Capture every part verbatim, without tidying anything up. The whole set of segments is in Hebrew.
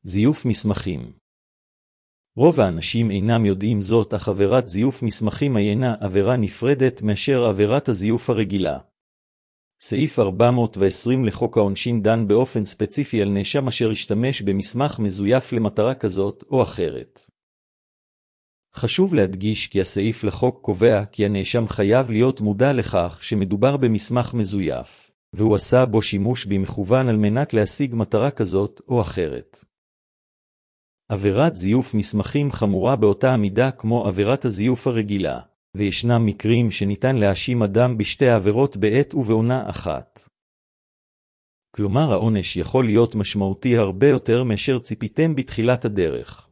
זיוף מסמכים. רוב האנשים אינם יודעים זאת, אך עבירת זיוף מסמכים אינה עבירה נפרדת מאשר עבירת הזיוף הרגילה. סעיף ארבע מאות ועשרים לחוק העונשין דן באופן ספציפי על נאשם אשר השתמש במסמך מזויף למטרה כזאת או אחרת. חשוב להדגיש כי הסעיף לחוק קובע כי הנאשם חייב להיות מודע לכך שמדובר במסמך מזויף, והוא עשה בו שימוש במכוון על מנת להשיג מטרה כזאת או אחרת. עבירת זיוף מסמכים חמורה באותה המידה כמו עבירת הזיוף הרגילה, וישנם מקרים שניתן להאשים אדם בשתי העבירות בעת ובעונה אחת. כלומר, העונש יכול להיות משמעותי הרבה יותר מאשר ציפיתם בתחילת הדרך.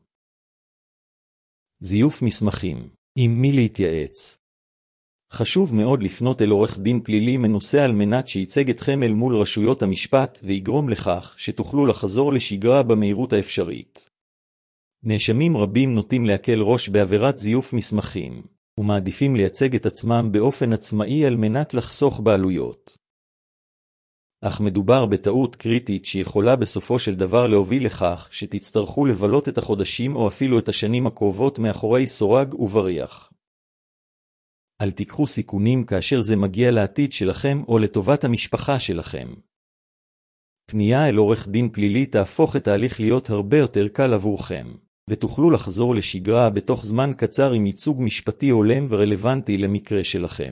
זיוף מסמכים. עם מי להתייעץ? חשוב מאוד לפנות אל עורך דין פלילי מנוסה על מנת שייצג אתכם אל מול רשויות המשפט ויגרום לכך שתוכלו לחזור לשגרה במהירות האפשרית. נאשמים רבים נוטים להקל ראש בעבירת זיוף מסמכים, ומעדיפים לייצג את עצמם באופן עצמאי על מנת לחסוך בעלויות. אך מדובר בטעות קריטית שיכולה בסופו של דבר להוביל לכך שתצטרכו לבלות את החודשים או אפילו את השנים הקרובות מאחורי סורג ובריח. אל תיקחו סיכונים כאשר זה מגיע לעתיד שלכם או לטובת המשפחה שלכם. פנייה אל עורך דין פלילי תהפוך את ההליך להיות הרבה יותר קל עבורכם, ותוכלו לחזור לשגרה בתוך זמן קצר עם ייצוג משפטי הולם ורלוונטי למקרה שלכם.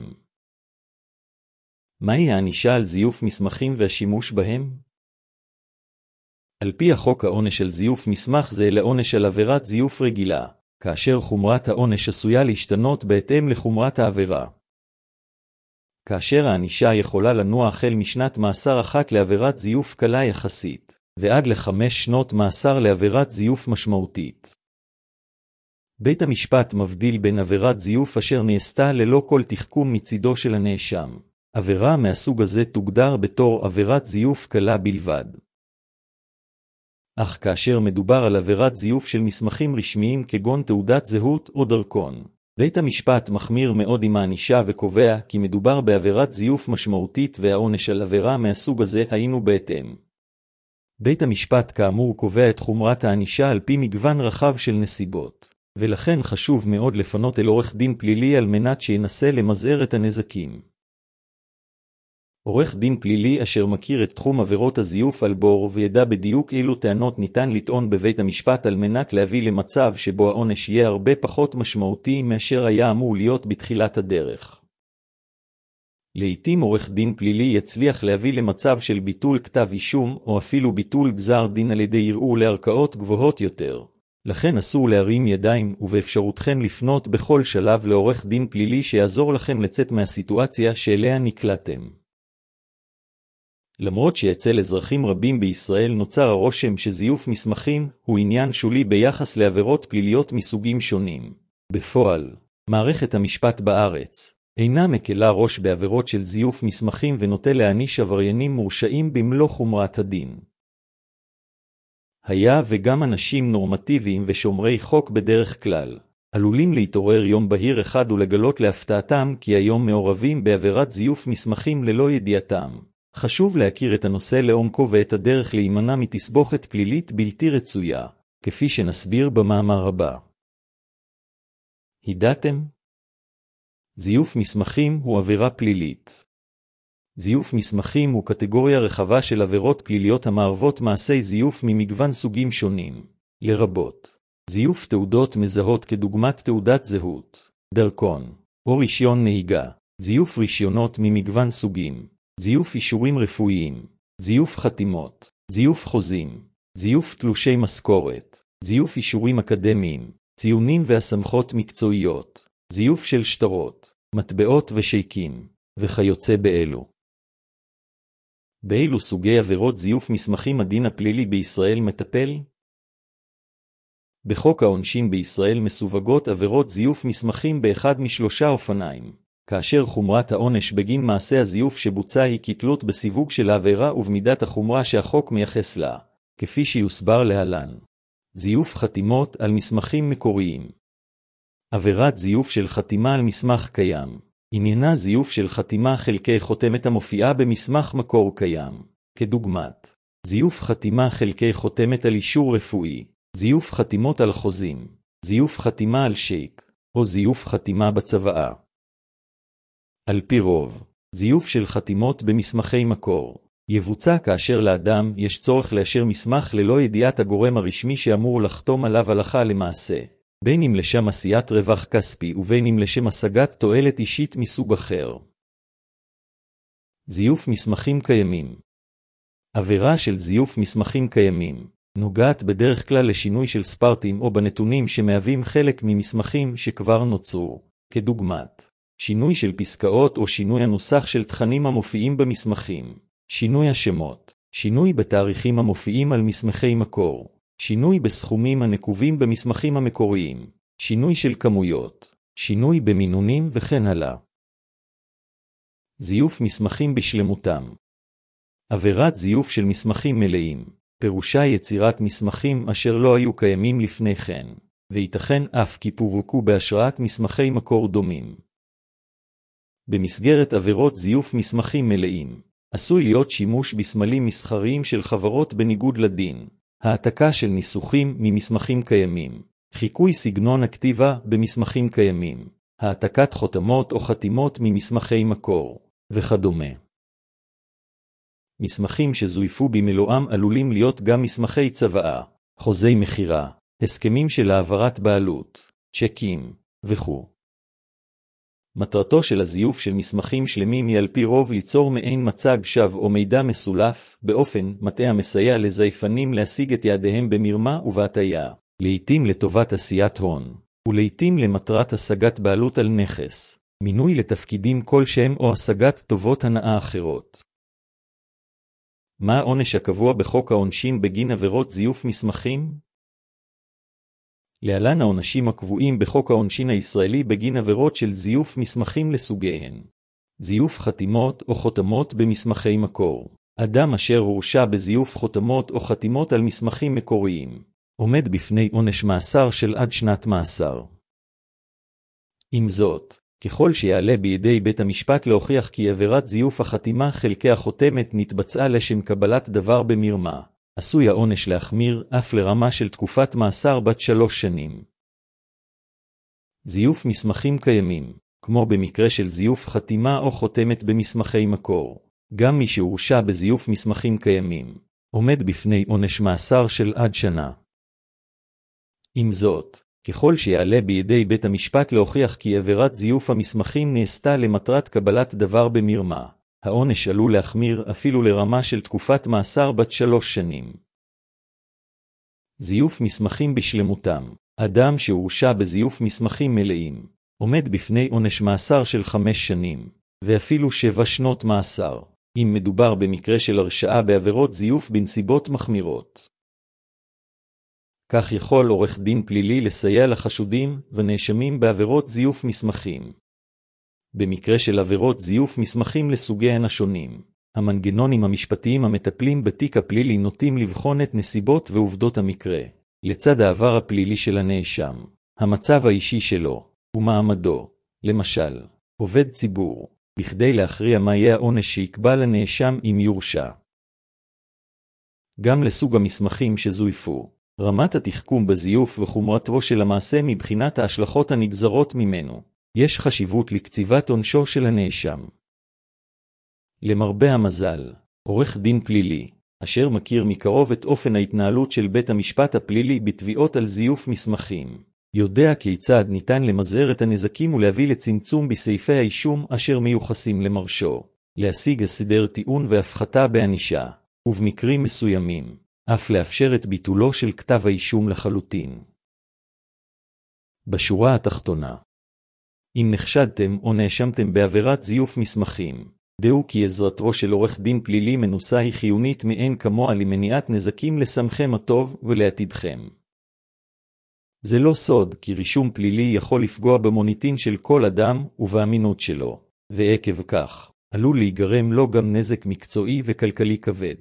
מהי הענישה על זיוף מסמכים והשימוש בהם? על פי החוק, העונש על זיוף מסמך זה לעונש על עבירת זיוף רגילה, כאשר חומרת העונש עשויה להשתנות בהתאם לחומרת העבירה. כאשר הענישה יכולה לנוע החל משנת מאסר אחת לעבירת זיוף קלה יחסית, ועד לחמש שנות מאסר לעבירת זיוף משמעותית. בית המשפט מבדיל בין עבירת זיוף אשר נעשתה ללא כל תחכום מצידו של הנאשם. עבירה מהסוג הזה תוגדר בתור עבירת זיוף קלה בלבד. אך כאשר מדובר על עבירת זיוף של מסמכים רשמיים כגון תעודת זהות או דרכון, בית המשפט מחמיר מאוד עם הענישה וקובע כי מדובר בעבירת זיוף משמעותית והעונש על עבירה מהסוג הזה היינו בהתאם. בית המשפט כאמור קובע את חומרת הענישה על פי מגוון רחב של נסיבות, ולכן חשוב מאוד לפנות אל עורך דין פלילי על מנת שינסה למזער את הנזקים. עורך דין פלילי אשר מכיר את תחום עבירות הזיוף על בור וידע בדיוק אילו טענות ניתן לטעון בבית המשפט על מנת להביא למצב שבו העונש יהיה הרבה פחות משמעותי מאשר היה אמור להיות בתחילת הדרך. לעתים עורך דין פלילי יצליח להביא למצב של ביטול כתב אישום או אפילו ביטול גזר דין על ידי ערעור לערכאות גבוהות יותר. לכן אסור להרים ידיים ובאפשרותכם לפנות בכל שלב לעורך דין פלילי שיעזור לכם לצאת מהסיטואציה שאליה נקלעתם. למרות שאצל אזרחים רבים בישראל נוצר הרושם שזיוף מסמכים הוא עניין שולי ביחס לעבירות פליליות מסוגים שונים. בפועל, מערכת המשפט בארץ אינה מקלה ראש בעבירות של זיוף מסמכים ונוטה להעניש עבריינים מורשעים במלוא חומרת הדין. היה וגם אנשים נורמטיביים ושומרי חוק בדרך כלל עלולים להתעורר יום בהיר אחד ולגלות להפתעתם כי היום מעורבים בעבירת זיוף מסמכים ללא ידיעתם. חשוב להכיר את הנושא לעומקו ואת הדרך להימנע מתסבוכת פלילית בלתי רצויה, כפי שנסביר במאמר הבא. ידעתם? זיוף מסמכים הוא עבירה פלילית. זיוף מסמכים הוא קטגוריה רחבה של עבירות פליליות המערבות מעשי זיוף ממגוון סוגים שונים, לרבות זיוף תעודות מזהות כדוגמת תעודת זהות, דרכון, או רישיון נהיגה, זיוף רישיונות ממגוון סוגים, זיוף אישורים רפואיים, זיוף חתימות, זיוף חוזים, זיוף תלושי משכורת, זיוף אישורים אקדמיים, ציונים והסמכות מקצועיות, זיוף של שטרות, מטבעות ושייקים, וכיוצא באלו. באילו סוגי עבירות זיוף מסמכים הדין הפלילי בישראל מטפל? בחוק העונשין בישראל מסווגות עבירות זיוף מסמכים באחד משלושה אופניים, כאשר חומרת העונש בגין מעשה הזיוף שבוצע היא כתלות בסיווג של העבירה ובמידת החומרה שהחוק מייחס לה, כפי שיוסבר להלן. זיוף חתימות על מסמכים מקוריים. עבירת זיוף של חתימה על מסמך קיים. עניינה זיוף של חתימה חלקי חותמת המופיעה במסמך מקור קיים, כדוגמת זיוף חתימה חלקי חותמת על אישור רפואי, זיוף חתימות על חוזים, זיוף חתימה על שייק, או זיוף חתימה בצוואה. על פי רוב, זיוף של חתימות במסמכי מקור יבוצע כאשר לאדם יש צורך לאשר מסמך ללא ידיעת הגורם הרשמי שאמור לחתום עליו הלכה למעשה, בין אם לשם עשיית רווח כספי ובין אם לשם השגת תועלת אישית מסוג אחר. זיוף מסמכים קיימים. עבירה של זיוף מסמכים קיימים נוגעת בדרך כלל לשינוי של ספרטים או בנתונים שמהווים חלק ממסמכים שכבר נוצרו, כדוגמת שינוי של פסקאות או שינוי הנוסח של תכנים המופיעים במסמכים, שינוי השמות, שינוי בתאריכים המופיעים על מסמכי מקור, שינוי בסכומים הנקובים במסמכים המקוריים, שינוי של כמויות, שינוי במינונים וכן הלאה. זיוף מסמכים בשלמותם. עבירת זיוף של מסמכים מלאים, פירושה יצירת מסמכים אשר לא היו קיימים לפני כן, וייתכן אף כי פורקו בהשראת מסמכי מקור דומים. במסגרת עבירות זיוף מסמכים מלאים, עשוי להיות שימוש בסמלים מסחריים של חברות בניגוד לדין, העתקה של ניסוחים ממסמכים קיימים, חיקוי סגנון הכתיבה במסמכים קיימים, העתקת חותמות או חתימות ממסמכי מקור, וכדומה. מסמכים שזויפו במלואם עלולים להיות גם מסמכי צוואה, חוזי מחירה, הסכמים של העברת בעלות, צ'קים וכו'. מטרתו של הזיוף של מסמכים שלמים היא על פי רוב ליצור מעין מצג שווא או מידע מסולף, באופן מטעה המסייע לזייפנים להשיג את יעדיהם במרמה ובהטעיה, לעתים לטובת עשיית הון, ולעתים למטרת השגת בעלות על נכס, מינוי לתפקידים כלשהם או השגת טובות הנאה אחרות. מה העונש הקבוע בחוק העונשין בגין עבירות זיוף מסמכים? להלן העונשים הקבועים בחוק העונשין הישראלי בגין עבירות של זיוף מסמכים לסוגיהן. זיוף חתימות או חותמות במסמכי מקור. אדם אשר הורשע בזיוף חותמות או חתימות על מסמכים מקוריים, עומד בפני עונש מאסר של עד שנת מאסר. עם זאת, ככל שיעלה בידי בית המשפט להוכיח כי עבירת זיוף החתימה חלקי החותמת נתבצעה לשם קבלת דבר במרמה, עשוי העונש להחמיר אף לרמה של תקופת מאסר בת שלוש שנים. זיוף מסמכים קיימים, כמו במקרה של זיוף חתימה או חותמת במסמכי מקור, גם מי שהורשע בזיוף מסמכים קיימים, עומד בפני עונש מאסר של עד שנה. עם זאת, ככל שיעלה בידי בית המשפט להוכיח כי עבירת זיוף המסמכים נעשתה למטרת קבלת דבר במרמה, העונש עלול להחמיר אפילו לרמה של תקופת מאסר בת שלוש שנים. זיוף מסמכים בשלמותם. אדם שהורשע בזיוף מסמכים מלאים, עומד בפני עונש מאסר של חמש שנים, ואפילו שבע שנות מאסר, אם מדובר במקרה של הרשעה בעבירות זיוף בנסיבות מחמירות. כך יכול עורך דין פלילי לסייע לחשודים ונאשמים בעבירות זיוף מסמכים. במקרה של עבירות זיוף מסמכים לסוגיהן השונים, המנגנונים המשפטיים המטפלים בתיק הפלילי נוטים לבחון את נסיבות ועובדות המקרה, לצד העבר הפלילי של הנאשם, המצב האישי שלו, ומעמדו, למשל, עובד ציבור, בכדי להכריע מה יהיה העונש שיקבע לנאשם אם יורשע. גם לסוג המסמכים שזויפו, רמת התחכום בזיוף וחומרתו של המעשה מבחינת ההשלכות הנגזרות ממנו, יש חשיבות לקציבת עונשו של הנאשם. למרבה המזל, עורך דין פלילי, אשר מכיר מקרוב את אופן ההתנהלות של בית המשפט הפלילי בתביעות על זיוף מסמכים, יודע כיצד ניתן למזער את הנזקים ולהביא לצמצום בסעיפי האישום אשר מיוחסים למרשו, להשיג הסדר טיעון והפחתה בענישה, ובמקרים מסוימים, אף לאפשר את ביטולו של כתב האישום לחלוטין. בשורה התחתונה, אם נחשדתם או נאשמתם בעבירת זיוף מסמכים, דעו כי עזרתו של עורך דין פלילי מנוסה היא חיונית מאין כמוה למניעת נזקים לסמכם הטוב ולעתידכם. זה לא סוד כי רישום פלילי יכול לפגוע במוניטין של כל אדם ובאמינות שלו, ועקב כך, עלול להיגרם לו גם נזק מקצועי וכלכלי כבד.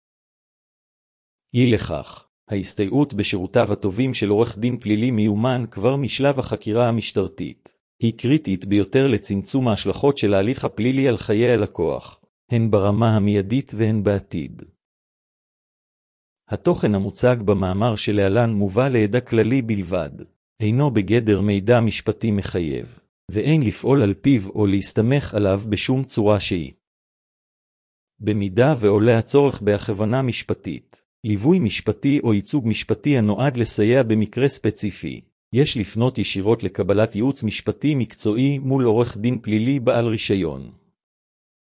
אי לכך, ההסתייעות בשירותיו הטובים של עורך דין פלילי מיומן כבר משלב החקירה המשטרתית, היא קריטית ביותר לצמצום ההשלכות של ההליך הפלילי על חיי הלקוח, הן ברמה המיידית והן בעתיד. התוכן המוצג במאמר שלהלן מובא לידע כללי בלבד, אינו בגדר מידע משפטי מחייב, ואין לפעול על פיו או להסתמך עליו בשום צורה שהיא. במידה ועולה הצורך בהכוונה משפטית, ליווי משפטי או ייצוג משפטי הנועד לסייע במקרה ספציפי, יש לפנות ישירות לקבלת ייעוץ משפטי מקצועי מול עורך דין פלילי בעל רישיון.